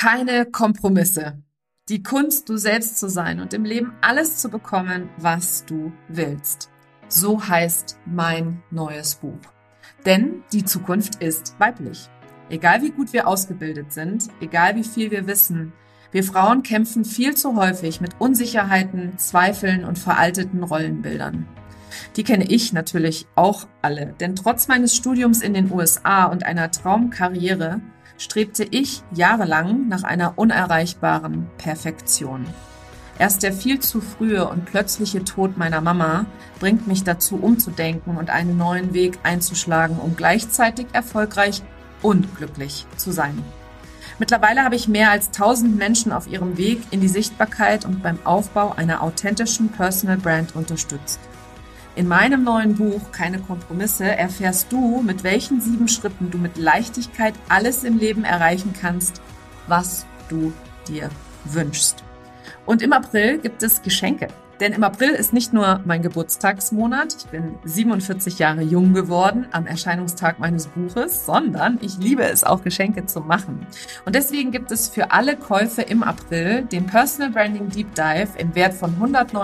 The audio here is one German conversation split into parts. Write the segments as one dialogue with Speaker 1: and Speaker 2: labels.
Speaker 1: Keine Kompromisse. Die Kunst, du selbst zu sein und im Leben alles zu bekommen, was du willst. So heißt mein neues Buch. Denn die Zukunft ist weiblich. Egal wie gut wir ausgebildet sind, egal wie viel wir wissen, wir Frauen kämpfen viel zu häufig mit Unsicherheiten, Zweifeln und veralteten Rollenbildern. Die kenne ich natürlich auch alle, denn trotz meines Studiums in den USA und einer Traumkarriere strebte ich jahrelang nach einer unerreichbaren Perfektion. Erst der viel zu frühe und plötzliche Tod meiner Mama bringt mich dazu, umzudenken und einen neuen Weg einzuschlagen, um gleichzeitig erfolgreich und glücklich zu sein. Mittlerweile habe ich mehr als 1000 Menschen auf ihrem Weg in die Sichtbarkeit und beim Aufbau einer authentischen Personal Brand unterstützt. In meinem neuen Buch Keine Kompromisse erfährst du, mit welchen 7 Schritten du mit Leichtigkeit alles im Leben erreichen kannst, was du dir wünschst. Und im April gibt es Geschenke. Denn im April ist nicht nur mein Geburtstagsmonat, ich bin 47 Jahre jung geworden am Erscheinungstag meines Buches, sondern ich liebe es auch, Geschenke zu machen. Und deswegen gibt es für alle Käufe im April den Personal Branding Deep Dive im Wert von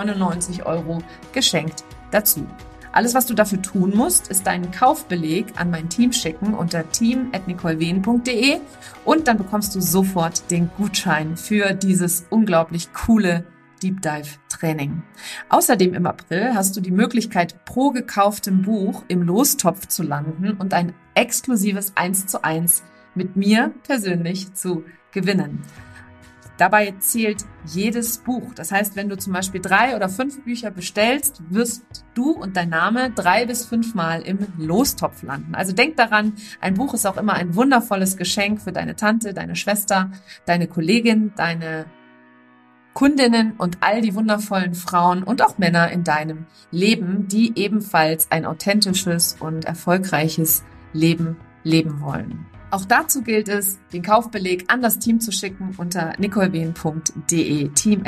Speaker 1: 199 € geschenkt dazu. Alles, was du dafür tun musst, ist deinen Kaufbeleg an mein Team schicken unter team@nicolewehn.de und dann bekommst du sofort den Gutschein für dieses unglaublich coole Deep Dive Training. Außerdem im April hast du die Möglichkeit, pro gekauftem Buch im Lostopf zu landen und ein exklusives 1:1 mit mir persönlich zu gewinnen. Dabei zählt jedes Buch. Das heißt, wenn du zum Beispiel 3 oder 5 Bücher bestellst, wirst du und dein Name 3 bis 5 Mal im Lostopf landen. Also denk daran, ein Buch ist auch immer ein wundervolles Geschenk für deine Tante, deine Schwester, deine Kollegin, deine Kundinnen und all die wundervollen Frauen und auch Männer in deinem Leben, die ebenfalls ein authentisches und erfolgreiches Leben leben wollen. Auch dazu gilt es, den Kaufbeleg an das Team zu schicken unter nicolewehn.de,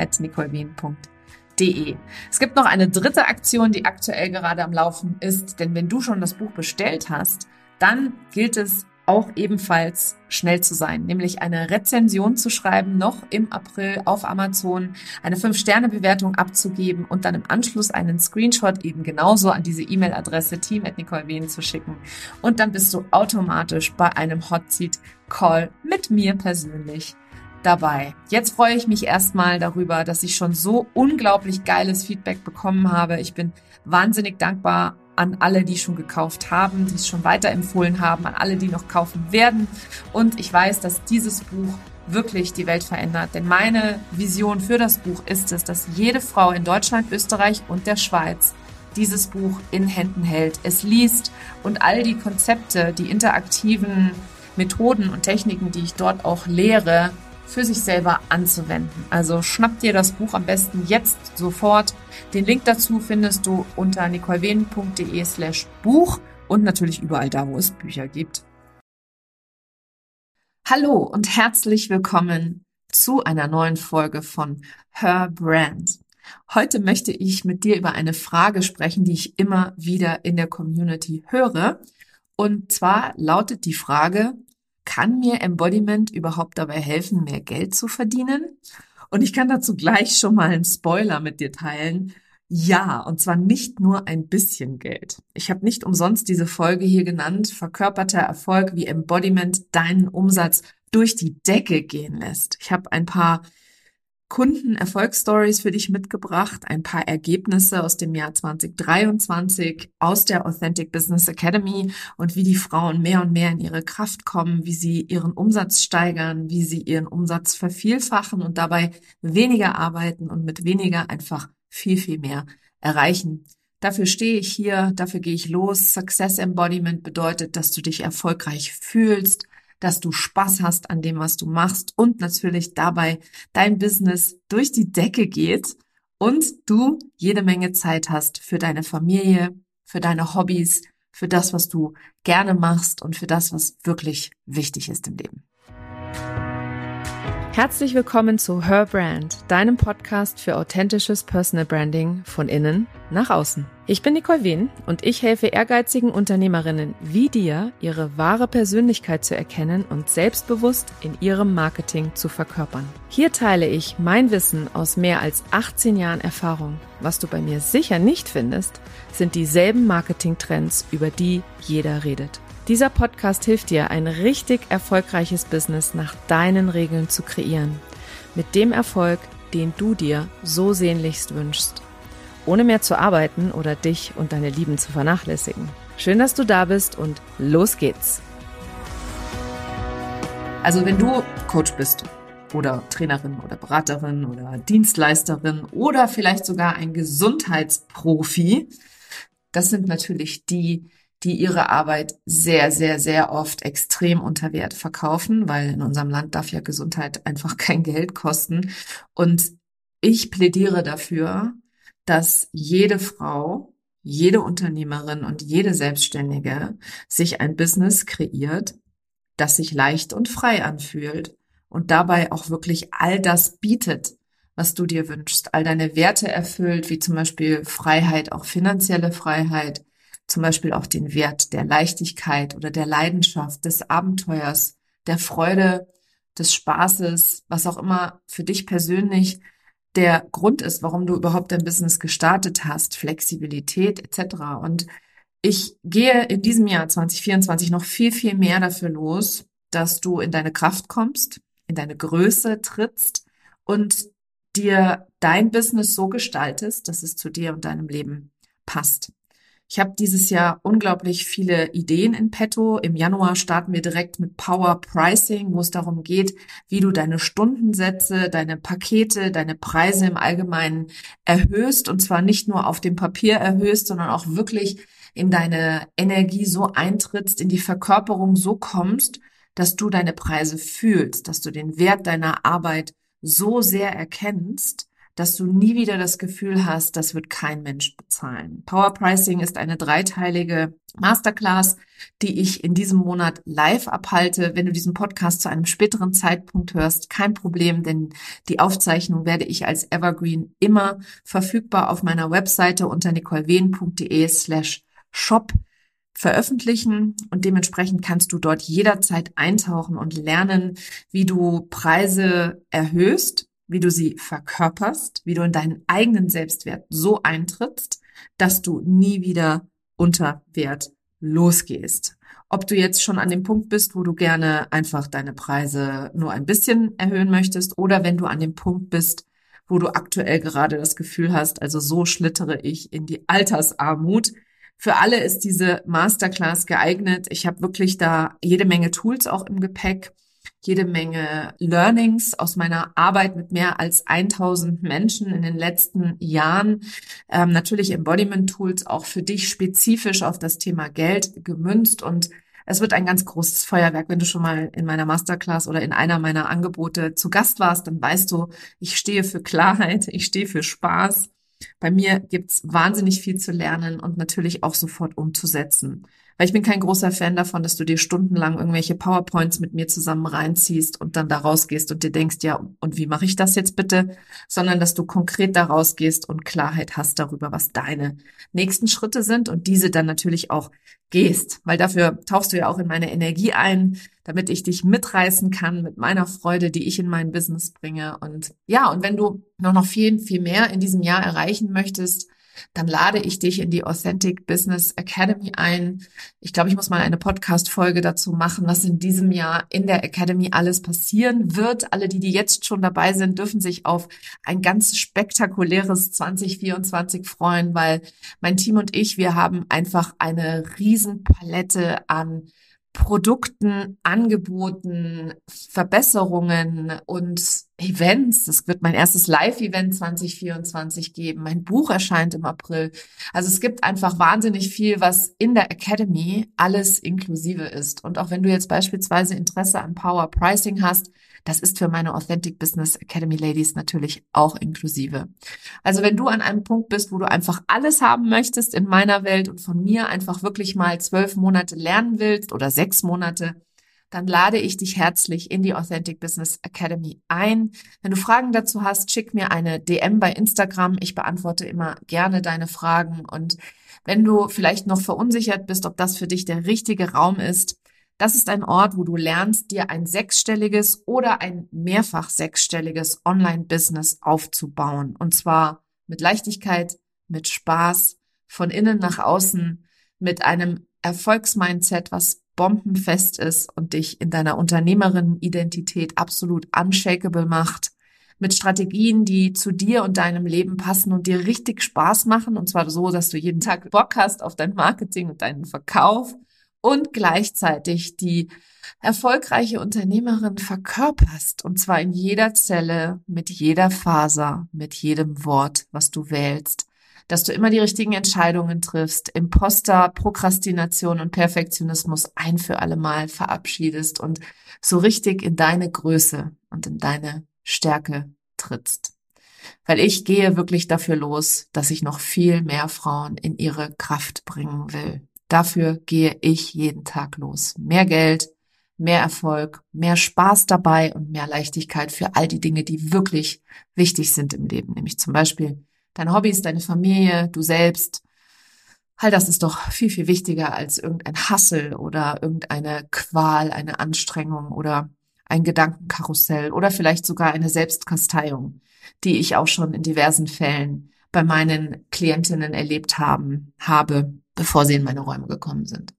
Speaker 1: team@nicolewehn.de. Es gibt noch eine dritte Aktion, die aktuell gerade am Laufen ist, denn wenn du schon das Buch bestellt hast, dann gilt es auch ebenfalls schnell zu sein, nämlich eine Rezension zu schreiben, noch im April auf Amazon, eine 5-Sterne-Bewertung abzugeben und dann im Anschluss einen Screenshot eben genauso an diese E-Mail-Adresse team@nicolewehn zu schicken. Und dann bist du automatisch bei einem Hot Seat Call mit mir persönlich dabei. Jetzt freue ich mich erstmal darüber, dass ich schon so unglaublich geiles Feedback bekommen habe. Ich bin wahnsinnig dankbar an alle, die schon gekauft haben, die es schon weiterempfohlen haben, an alle, die noch kaufen werden. Und ich weiß, dass dieses Buch wirklich die Welt verändert. Denn meine Vision für das Buch ist es, dass jede Frau in Deutschland, Österreich und der Schweiz dieses Buch in Händen hält, es liest und all die Konzepte, die interaktiven Methoden und Techniken, die ich dort auch lehre, für sich selber anzuwenden. Also schnapp dir das Buch am besten jetzt sofort. Den Link dazu findest du unter nicolewehn.de/Buch und natürlich überall da, wo es Bücher gibt. Hallo und herzlich willkommen zu einer neuen Folge von Her Brand. Heute möchte ich mit dir über eine Frage sprechen, die ich immer wieder in der Community höre. Und zwar lautet die Frage: Kann mir Embodiment überhaupt dabei helfen, mehr Geld zu verdienen? Und ich kann dazu gleich schon mal einen Spoiler mit dir teilen. Ja, und zwar nicht nur ein bisschen Geld. Ich habe nicht umsonst diese Folge hier genannt: Verkörperter Erfolg, wie Embodiment deinen Umsatz durch die Decke gehen lässt. Ich habe ein paar Kunden-Erfolgsstories für dich mitgebracht, ein paar Ergebnisse aus dem Jahr 2023 aus der Authentic Business Academy und wie die Frauen mehr und mehr in ihre Kraft kommen, wie sie ihren Umsatz steigern, wie sie ihren Umsatz vervielfachen und dabei weniger arbeiten und mit weniger einfach viel, viel mehr erreichen. Dafür stehe ich hier, dafür gehe ich los. Success Embodiment bedeutet, dass du dich erfolgreich fühlst, dass du Spaß hast an dem, was du machst und natürlich dabei dein Business durch die Decke geht und du jede Menge Zeit hast für deine Familie, für deine Hobbys, für das, was du gerne machst und für das, was wirklich wichtig ist im Leben. Herzlich willkommen zu Her Brand, deinem Podcast für authentisches Personal Branding von innen nach außen.
Speaker 2: Ich bin Nicole Wehn und ich helfe ehrgeizigen Unternehmerinnen wie dir, ihre wahre Persönlichkeit zu erkennen und selbstbewusst in ihrem Marketing zu verkörpern. Hier teile ich mein Wissen aus mehr als 18 Jahren Erfahrung. Was du bei mir sicher nicht findest, sind dieselben Marketingtrends, über die jeder redet. Dieser Podcast hilft dir, ein richtig erfolgreiches Business nach deinen Regeln zu kreieren. Mit dem Erfolg, den du dir so sehnlichst wünschst. Ohne mehr zu arbeiten oder dich und deine Lieben zu vernachlässigen. Schön, dass du da bist und los geht's.
Speaker 1: Also wenn du Coach bist oder Trainerin oder Beraterin oder Dienstleisterin oder vielleicht sogar ein Gesundheitsprofi, das sind natürlich die ihre Arbeit sehr, sehr, sehr oft extrem unter Wert verkaufen, weil in unserem Land darf ja Gesundheit einfach kein Geld kosten. Und ich plädiere dafür, dass jede Frau, jede Unternehmerin und jede Selbstständige sich ein Business kreiert, das sich leicht und frei anfühlt und dabei auch wirklich all das bietet, was du dir wünschst, all deine Werte erfüllt, wie zum Beispiel Freiheit, auch finanzielle Freiheit, zum Beispiel auch den Wert der Leichtigkeit oder der Leidenschaft, des Abenteuers, der Freude, des Spaßes, was auch immer für dich persönlich der Grund ist, warum du überhaupt dein Business gestartet hast, Flexibilität etc. Und ich gehe in diesem Jahr 2024 noch viel, viel mehr dafür los, dass du in deine Kraft kommst, in deine Größe trittst und dir dein Business so gestaltest, dass es zu dir und deinem Leben passt. Ich habe dieses Jahr unglaublich viele Ideen in petto. Im Januar starten wir direkt mit Power Pricing, wo es darum geht, wie du deine Stundensätze, deine Pakete, deine Preise im Allgemeinen erhöhst. Und zwar nicht nur auf dem Papier erhöhst, sondern auch wirklich in deine Energie so eintrittst, in die Verkörperung so kommst, dass du deine Preise fühlst, dass du den Wert deiner Arbeit so sehr erkennst, dass du nie wieder das Gefühl hast, das wird kein Mensch bezahlen. Power Pricing ist eine dreiteilige Masterclass, die ich in diesem Monat live abhalte. Wenn du diesen Podcast zu einem späteren Zeitpunkt hörst, kein Problem, denn die Aufzeichnung werde ich als Evergreen immer verfügbar auf meiner Webseite unter nicolewehn.de/shop veröffentlichen und dementsprechend kannst du dort jederzeit eintauchen und lernen, wie du Preise erhöhst, wie du sie verkörperst, wie du in deinen eigenen Selbstwert so eintrittst, dass du nie wieder unter Wert losgehst. Ob du jetzt schon an dem Punkt bist, wo du gerne einfach deine Preise nur ein bisschen erhöhen möchtest oder wenn du an dem Punkt bist, wo du aktuell gerade das Gefühl hast, also so schlittere ich in die Altersarmut. Für alle ist diese Masterclass geeignet. Ich habe wirklich da jede Menge Tools auch im Gepäck, jede Menge Learnings aus meiner Arbeit mit mehr als 1000 Menschen in den letzten Jahren. Natürlich Embodiment-Tools auch für dich spezifisch auf das Thema Geld gemünzt. Und es wird ein ganz großes Feuerwerk. Wenn du schon mal in meiner Masterclass oder in einer meiner Angebote zu Gast warst, dann weißt du, ich stehe für Klarheit, ich stehe für Spaß. Bei mir gibt's wahnsinnig viel zu lernen und natürlich auch sofort umzusetzen. Weil ich bin kein großer Fan davon, dass du dir stundenlang irgendwelche PowerPoints mit mir zusammen reinziehst und dann da rausgehst und dir denkst, ja, und wie mache ich das jetzt bitte? Sondern dass du konkret da rausgehst und Klarheit hast darüber, was deine nächsten Schritte sind und diese dann natürlich auch gehst. Weil dafür tauchst du ja auch in meine Energie ein, damit ich dich mitreißen kann mit meiner Freude, die ich in mein Business bringe. Und ja, und wenn du noch viel, viel mehr in diesem Jahr erreichen möchtest, dann lade ich dich in die Authentic Business Academy ein. Ich glaube, ich muss mal eine Podcast-Folge dazu machen, was in diesem Jahr in der Academy alles passieren wird. Alle, die jetzt schon dabei sind, dürfen sich auf ein ganz spektakuläres 2024 freuen, weil mein Team und ich, wir haben einfach eine riesen Palette an Produkten, Angeboten, Verbesserungen und Events. Es wird mein erstes Live-Event 2024 geben. Mein Buch erscheint im April. Also es gibt einfach wahnsinnig viel, was in der Academy alles inklusive ist. Und auch wenn du jetzt beispielsweise Interesse an Power Pricing hast, das ist für meine Authentic Business Academy Ladies natürlich auch inklusive. Also wenn du an einem Punkt bist, wo du einfach alles haben möchtest in meiner Welt und von mir einfach wirklich mal 12 Monate lernen willst oder 6 Monate, dann lade ich dich herzlich in die Authentic Business Academy ein. Wenn du Fragen dazu hast, schick mir eine DM bei Instagram. Ich beantworte immer gerne deine Fragen. Und wenn du vielleicht noch verunsichert bist, ob das für dich der richtige Raum ist, das ist ein Ort, wo du lernst, dir ein sechsstelliges oder ein mehrfach sechsstelliges Online-Business aufzubauen. Und zwar mit Leichtigkeit, mit Spaß, von innen nach außen, mit einem Erfolgsmindset, was bombenfest ist und dich in deiner Unternehmerinnen-Identität absolut unshakable macht, mit Strategien, die zu dir und deinem Leben passen und dir richtig Spaß machen, und zwar so, dass du jeden Tag Bock hast auf dein Marketing und deinen Verkauf und gleichzeitig die erfolgreiche Unternehmerin verkörperst, und zwar in jeder Zelle, mit jeder Faser, mit jedem Wort, was du wählst, dass du immer die richtigen Entscheidungen triffst, Imposter, Prokrastination und Perfektionismus ein für alle Mal verabschiedest und so richtig in deine Größe und in deine Stärke trittst. Weil ich gehe wirklich dafür los, dass ich noch viel mehr Frauen in ihre Kraft bringen will. Dafür gehe ich jeden Tag los. Mehr Geld, mehr Erfolg, mehr Spaß dabei und mehr Leichtigkeit für all die Dinge, die wirklich wichtig sind im Leben, nämlich zum Beispiel deine Hobbys, deine Familie, du selbst. All das ist doch viel, viel wichtiger als irgendein Hassel oder irgendeine Qual, eine Anstrengung oder ein Gedankenkarussell oder vielleicht sogar eine Selbstkasteiung, die ich auch schon in diversen Fällen bei meinen Klientinnen erlebt habe, bevor sie in meine Räume gekommen sind.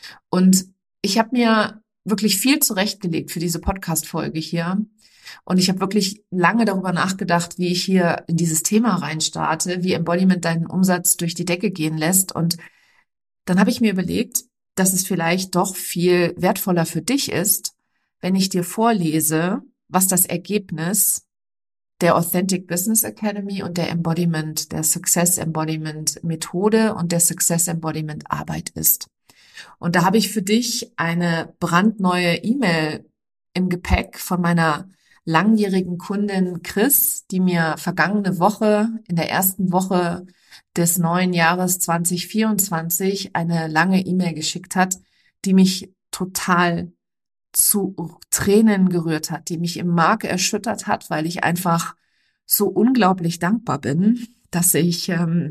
Speaker 1: Und ich habe mir wirklich viel zurechtgelegt für diese Podcast-Folge hier. Und ich habe wirklich lange darüber nachgedacht, wie ich hier in dieses Thema reinstarte, wie Embodiment deinen Umsatz durch die Decke gehen lässt. Und dann habe ich mir überlegt, dass es vielleicht doch viel wertvoller für dich ist, wenn ich dir vorlese, was das Ergebnis der Authentic Business Academy und der Embodiment, der Success Embodiment Methode und der Success Embodiment Arbeit ist. Und da habe ich für dich eine brandneue E-Mail im Gepäck von meiner langjährigen Kundin Chris, die mir vergangene Woche, in der ersten Woche des neuen Jahres 2024, eine lange E-Mail geschickt hat, die mich total zu Tränen gerührt hat, die mich im Mark erschüttert hat, weil ich einfach so unglaublich dankbar bin, dass ich,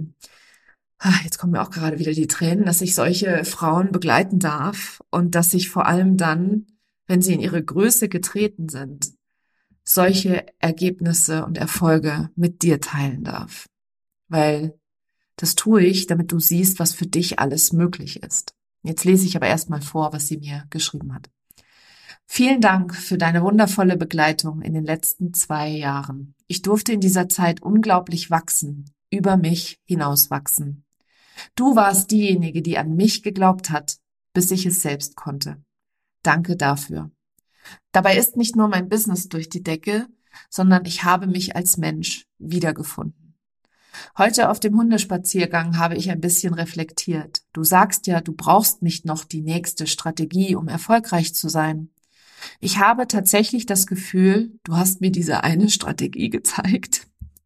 Speaker 1: jetzt kommen mir auch gerade wieder die Tränen, dass ich solche Frauen begleiten darf und dass ich vor allem dann, wenn sie in ihre Größe getreten sind, solche Ergebnisse und Erfolge mit dir teilen darf. Weil das tue ich, damit du siehst, was für dich alles möglich ist. Jetzt lese ich aber erstmal vor, was sie mir geschrieben hat. Vielen Dank für deine wundervolle Begleitung in den letzten 2 Jahren. Ich durfte in dieser Zeit unglaublich wachsen, über mich hinauswachsen. Du warst diejenige, die an mich geglaubt hat, bis ich es selbst konnte. Danke dafür. Dabei ist nicht nur mein Business durch die Decke, sondern ich habe mich als Mensch wiedergefunden. Heute auf dem Hundespaziergang habe ich ein bisschen reflektiert. Du sagst ja, du brauchst nicht noch die nächste Strategie, um erfolgreich zu sein. Ich habe tatsächlich das Gefühl, du hast mir diese eine Strategie gezeigt,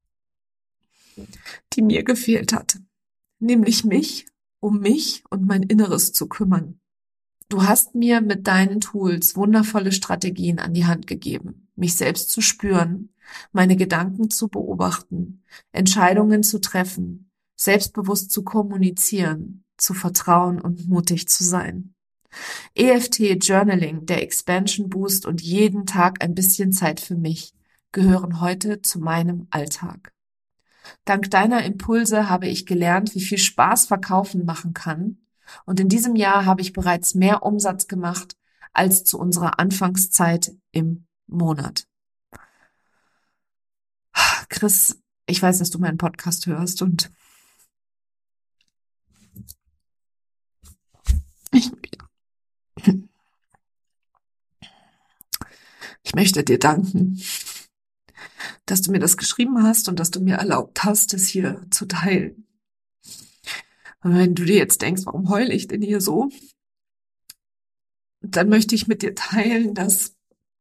Speaker 1: die mir gefehlt hat, nämlich mich, um mich und mein Inneres zu kümmern. Du hast mir mit deinen Tools wundervolle Strategien an die Hand gegeben, mich selbst zu spüren, meine Gedanken zu beobachten, Entscheidungen zu treffen, selbstbewusst zu kommunizieren, zu vertrauen und mutig zu sein. EFT, Journaling, der Expansion Boost und jeden Tag ein bisschen Zeit für mich gehören heute zu meinem Alltag. Dank deiner Impulse habe ich gelernt, wie viel Spaß Verkaufen machen kann. Und in diesem Jahr habe ich bereits mehr Umsatz gemacht als zu unserer Anfangszeit im Monat. Chris, ich weiß, dass du meinen Podcast hörst und ich möchte dir danken, dass du mir das geschrieben hast und dass du mir erlaubt hast, es hier zu teilen. Und wenn du dir jetzt denkst, warum heule ich denn hier so? Dann möchte ich mit dir teilen, dass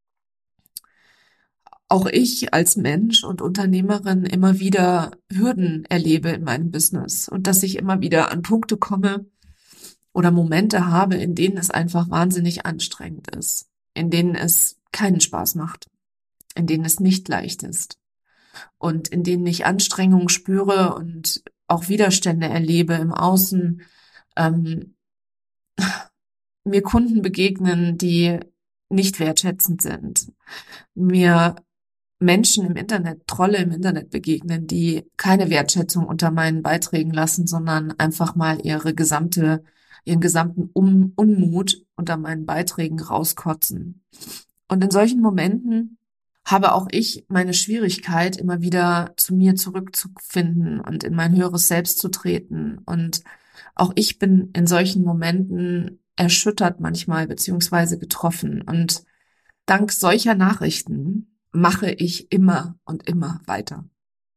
Speaker 1: auch ich als Mensch und Unternehmerin immer wieder Hürden erlebe in meinem Business und dass ich immer wieder an Punkte komme oder Momente habe, in denen es einfach wahnsinnig anstrengend ist. in denen es keinen Spaß macht, in denen es nicht leicht ist und in denen ich Anstrengung spüre und auch Widerstände erlebe im Außen, ähm, mir Kunden begegnen, die nicht wertschätzend sind, mir Menschen im Internet, Trolle im Internet begegnen, die keine Wertschätzung unter meinen Beiträgen lassen, sondern einfach mal ihren gesamten Unmut unter meinen Beiträgen rauskotzen. Und in solchen Momenten habe auch ich meine Schwierigkeit, immer wieder zu mir zurückzufinden und in mein höheres Selbst zu treten. Und auch ich bin in solchen Momenten erschüttert manchmal beziehungsweise getroffen. Und dank solcher Nachrichten mache ich immer und immer weiter.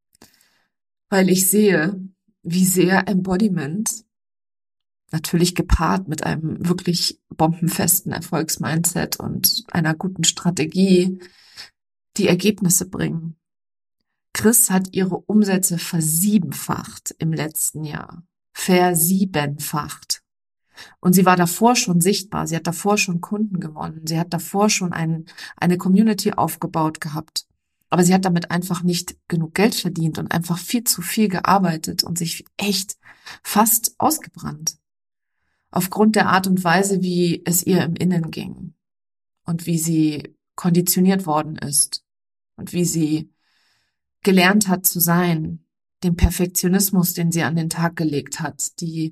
Speaker 1: Weil ich sehe, wie sehr Embodiment, natürlich gepaart mit einem wirklich bombenfesten Erfolgsmindset und einer guten Strategie, die Ergebnisse bringen. Chris hat ihre Umsätze versiebenfacht im letzten Jahr. Versiebenfacht. Und sie war davor schon sichtbar. Sie hat davor schon Kunden gewonnen. Sie hat davor schon eine Community aufgebaut gehabt. Aber sie hat damit einfach nicht genug Geld verdient und einfach viel zu viel gearbeitet und sich echt fast ausgebrannt. Aufgrund der Art und Weise, wie es ihr im Innen ging und wie sie konditioniert worden ist und wie sie gelernt hat zu sein, den Perfektionismus, den sie an den Tag gelegt hat, die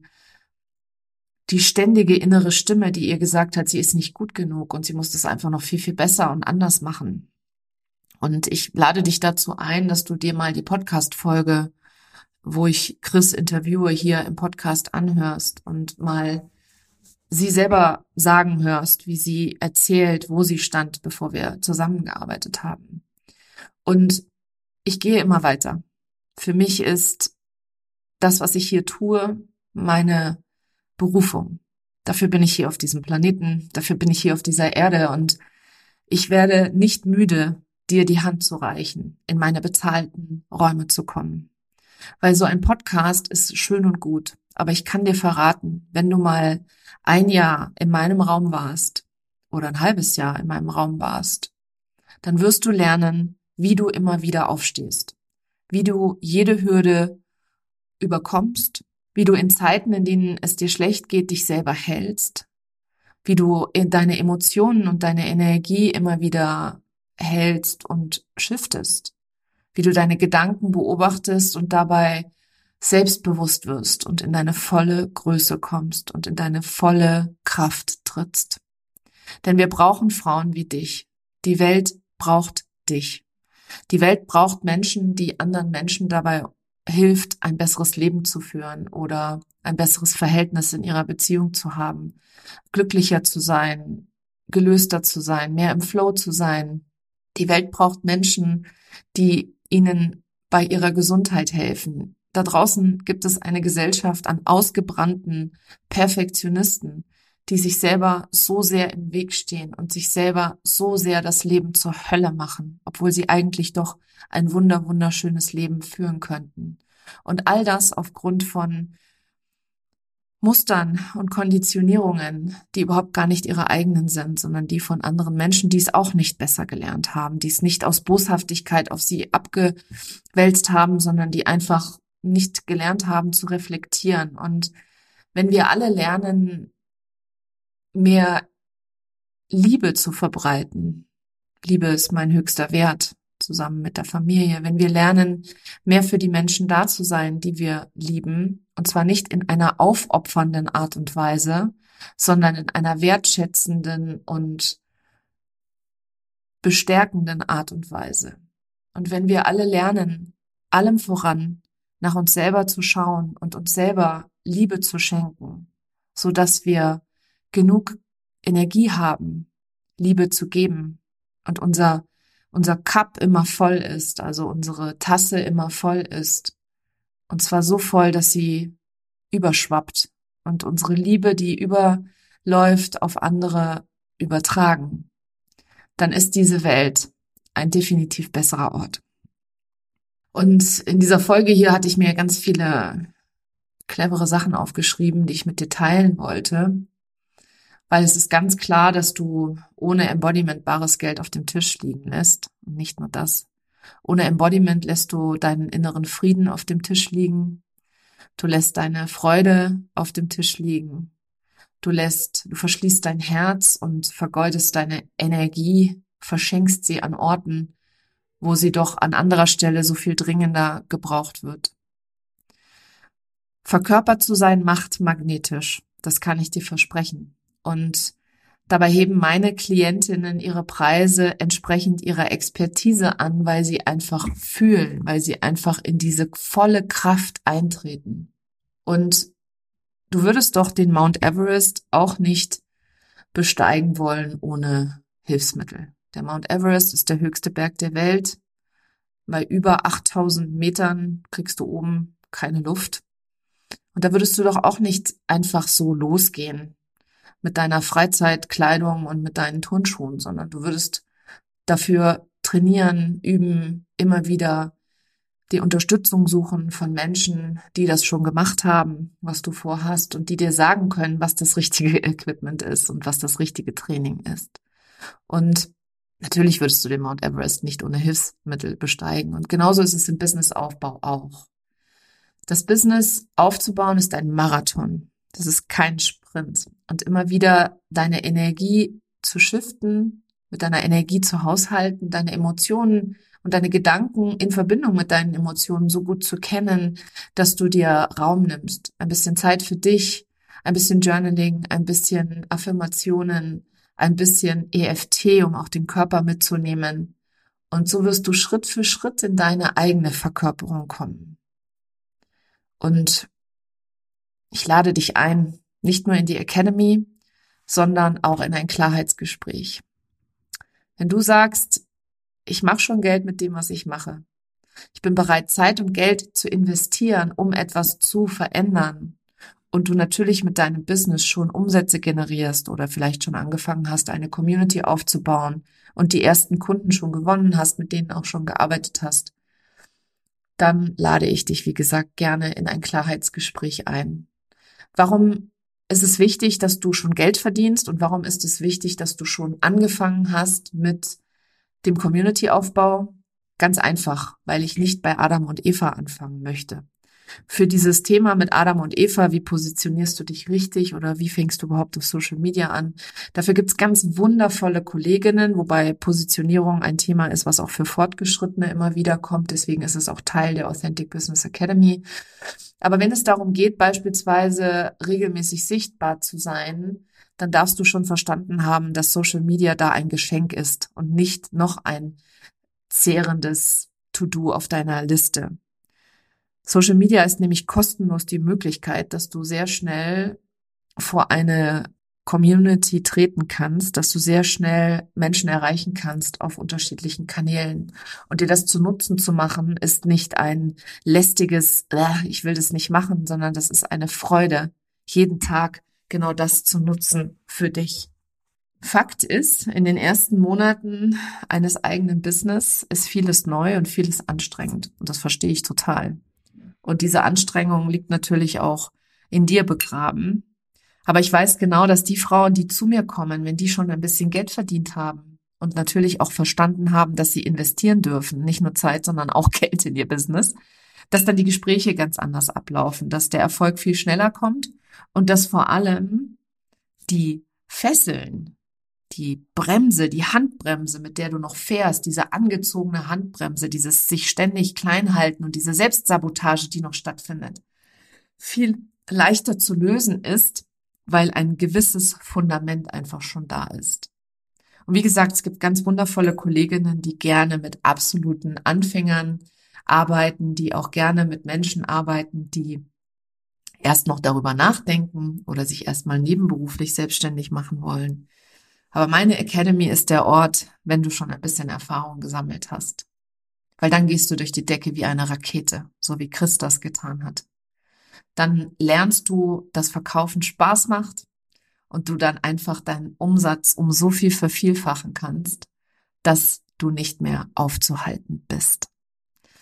Speaker 1: ständige innere Stimme, die ihr gesagt hat, sie ist nicht gut genug und sie muss das einfach noch viel, viel besser und anders machen. Und ich lade dich dazu ein, dass du dir mal die Podcast-Folge, wo ich Chris interviewe, hier im Podcast anhörst und mal sie selber sagen hörst, wie sie erzählt, wo sie stand, bevor wir zusammengearbeitet haben. Und ich gehe immer weiter. Für mich ist das, was ich hier tue, meine Berufung. Dafür bin ich hier auf diesem Planeten, dafür bin ich hier auf dieser Erde und ich werde nicht müde, dir die Hand zu reichen, in meine bezahlten Räume zu kommen. Weil so ein Podcast ist schön und gut, aber ich kann dir verraten, wenn du mal ein Jahr in meinem Raum warst oder ein halbes Jahr in meinem Raum warst, dann wirst du lernen, wie du immer wieder aufstehst, wie du jede Hürde überkommst, wie du in Zeiten, in denen es dir schlecht geht, dich selber hältst, wie du in deine Emotionen und deine Energie immer wieder hältst und shiftest, wie du deine Gedanken beobachtest und dabei selbstbewusst wirst und in deine volle Größe kommst und in deine volle Kraft trittst. Denn wir brauchen Frauen wie dich. Die Welt braucht dich. Die Welt braucht Menschen, die anderen Menschen dabei hilft, ein besseres Leben zu führen oder ein besseres Verhältnis in ihrer Beziehung zu haben, glücklicher zu sein, gelöster zu sein, mehr im Flow zu sein. Die Welt braucht Menschen, die ihnen bei ihrer Gesundheit helfen. Da draußen gibt es eine Gesellschaft an ausgebrannten Perfektionisten, die sich selber so sehr im Weg stehen und sich selber so sehr das Leben zur Hölle machen, obwohl sie eigentlich doch ein wunderschönes Leben führen könnten. Und all das aufgrund von Mustern und Konditionierungen, die überhaupt gar nicht ihre eigenen sind, sondern die von anderen Menschen, die es auch nicht besser gelernt haben, die es nicht aus Boshaftigkeit auf sie abgewälzt haben, sondern die einfach nicht gelernt haben zu reflektieren. Und wenn wir alle lernen, mehr Liebe zu verbreiten, Liebe ist mein höchster Wert, zusammen mit der Familie, wenn wir lernen, mehr für die Menschen da zu sein, die wir lieben, und zwar nicht in einer aufopfernden Art und Weise, sondern in einer wertschätzenden und bestärkenden Art und Weise. Und wenn wir alle lernen, allem voran nach uns selber zu schauen und uns selber Liebe zu schenken, so dass wir genug Energie haben, Liebe zu geben und unser Cup immer voll ist, also unsere Tasse immer voll ist, und zwar so voll, dass sie überschwappt und unsere Liebe, die überläuft, auf andere übertragen, dann ist diese Welt ein definitiv besserer Ort. Und in dieser Folge hier hatte ich mir ganz viele clevere Sachen aufgeschrieben, die ich mit dir teilen wollte. Weil es ist ganz klar, dass du ohne Embodiment bares Geld auf dem Tisch liegen lässt. Und nicht nur das. Ohne Embodiment lässt du deinen inneren Frieden auf dem Tisch liegen. Du lässt deine Freude auf dem Tisch liegen. Du verschließt dein Herz und vergeudest deine Energie, verschenkst sie an Orten, wo sie doch an anderer Stelle so viel dringender gebraucht wird. Verkörpert zu sein macht magnetisch. Das kann ich dir versprechen. Und dabei heben meine Klientinnen ihre Preise entsprechend ihrer Expertise an, weil sie einfach fühlen, weil sie einfach in diese volle Kraft eintreten. Und du würdest doch den Mount Everest auch nicht besteigen wollen ohne Hilfsmittel. Der Mount Everest ist der höchste Berg der Welt. Bei über 8000 Metern kriegst du oben keine Luft. Und da würdest du doch auch nicht einfach so losgehen mit deiner Freizeitkleidung und mit deinen Turnschuhen, sondern du würdest dafür trainieren, üben, immer wieder die Unterstützung suchen von Menschen, die das schon gemacht haben, was du vorhast und die dir sagen können, was das richtige Equipment ist und was das richtige Training ist. Und natürlich würdest du den Mount Everest nicht ohne Hilfsmittel besteigen. Und genauso ist es im Businessaufbau auch. Das Business aufzubauen ist ein Marathon. Das ist kein Sprint. Und immer wieder deine Energie zu shiften, mit deiner Energie zu haushalten, deine Emotionen und deine Gedanken in Verbindung mit deinen Emotionen so gut zu kennen, dass du dir Raum nimmst. Ein bisschen Zeit für dich, ein bisschen Journaling, ein bisschen Affirmationen, ein bisschen EFT, um auch den Körper mitzunehmen. Und so wirst du Schritt für Schritt in deine eigene Verkörperung kommen. Und ich lade dich ein, nicht nur in die Academy, sondern auch in ein Klarheitsgespräch. Wenn du sagst, ich mache schon Geld mit dem, was ich mache. Ich bin bereit, Zeit und Geld zu investieren, um etwas zu verändern. Und du natürlich mit deinem Business schon Umsätze generierst oder vielleicht schon angefangen hast, eine Community aufzubauen und die ersten Kunden schon gewonnen hast, mit denen auch schon gearbeitet hast, dann lade ich dich, wie gesagt, gerne in ein Klarheitsgespräch ein. Warum ist es wichtig, dass du schon Geld verdienst und warum ist es wichtig, dass du schon angefangen hast mit dem Community-Aufbau? Ganz einfach, weil ich nicht bei Adam und Eva anfangen möchte. Für dieses Thema mit Adam und Eva, wie positionierst du dich richtig oder wie fängst du überhaupt auf Social Media an? Dafür gibt's ganz wundervolle Kolleginnen, wobei Positionierung ein Thema ist, was auch für Fortgeschrittene immer wieder kommt. Deswegen ist es auch Teil der Authentic Business Academy. Aber wenn es darum geht, beispielsweise regelmäßig sichtbar zu sein, dann darfst du schon verstanden haben, dass Social Media da ein Geschenk ist und nicht noch ein zehrendes To-Do auf deiner Liste. Social Media ist nämlich kostenlos die Möglichkeit, dass du sehr schnell vor eine Community treten kannst, dass du sehr schnell Menschen erreichen kannst auf unterschiedlichen Kanälen. Und dir das zu Nutzen zu machen, ist nicht ein lästiges, ich will das nicht machen, sondern das ist eine Freude, jeden Tag genau das zu nutzen für dich. Fakt ist, in den ersten Monaten eines eigenen Business ist vieles neu und vieles anstrengend. Und das verstehe ich total. Und diese Anstrengung liegt natürlich auch in dir begraben. Aber ich weiß genau, dass die Frauen, die zu mir kommen, wenn die schon ein bisschen Geld verdient haben und natürlich auch verstanden haben, dass sie investieren dürfen, nicht nur Zeit, sondern auch Geld in ihr Business, dass dann die Gespräche ganz anders ablaufen, dass der Erfolg viel schneller kommt und dass vor allem die Fesseln, die Bremse, die Handbremse, mit der du noch fährst, diese angezogene Handbremse, dieses sich ständig klein halten und diese Selbstsabotage, die noch stattfindet, viel leichter zu lösen ist, weil ein gewisses Fundament einfach schon da ist. Und wie gesagt, es gibt ganz wundervolle Kolleginnen, die gerne mit absoluten Anfängern arbeiten, die auch gerne mit Menschen arbeiten, die erst noch darüber nachdenken oder sich erstmal nebenberuflich selbstständig machen wollen. Aber meine Academy ist der Ort, wenn du schon ein bisschen Erfahrung gesammelt hast. Weil dann gehst du durch die Decke wie eine Rakete, so wie Chris das getan hat. Dann lernst du, dass Verkaufen Spaß macht und du dann einfach deinen Umsatz um so viel vervielfachen kannst, dass du nicht mehr aufzuhalten bist.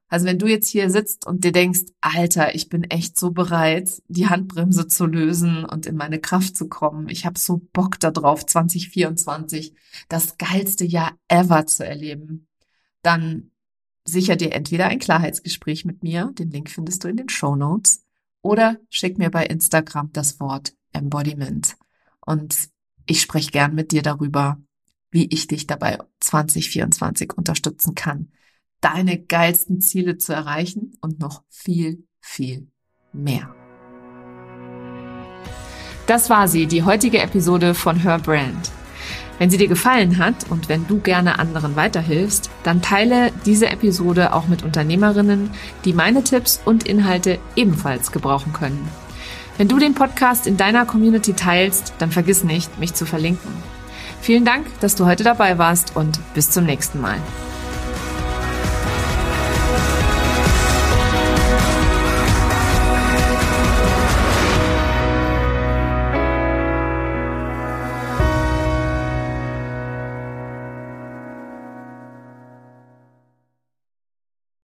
Speaker 1: Also wenn du jetzt hier sitzt und dir denkst, Alter, ich bin echt so bereit, die Handbremse zu lösen und in meine Kraft zu kommen. Ich habe so Bock darauf, 2024 das geilste Jahr ever zu erleben. Dann sicher dir entweder ein Klarheitsgespräch mit mir, den Link findest du in den Shownotes, oder schick mir bei Instagram das Wort Embodiment. Und ich spreche gern mit dir darüber, wie ich dich dabei 2024 unterstützen kann, deine geilsten Ziele zu erreichen und noch viel, viel mehr. Das war sie, die heutige Episode von Her Brand. Wenn sie dir gefallen hat und wenn du gerne anderen weiterhilfst, dann teile diese Episode auch mit Unternehmerinnen, die meine Tipps und Inhalte ebenfalls gebrauchen können. Wenn du den Podcast in deiner Community teilst, dann vergiss nicht, mich zu verlinken. Vielen Dank, dass du heute dabei warst und bis zum nächsten Mal.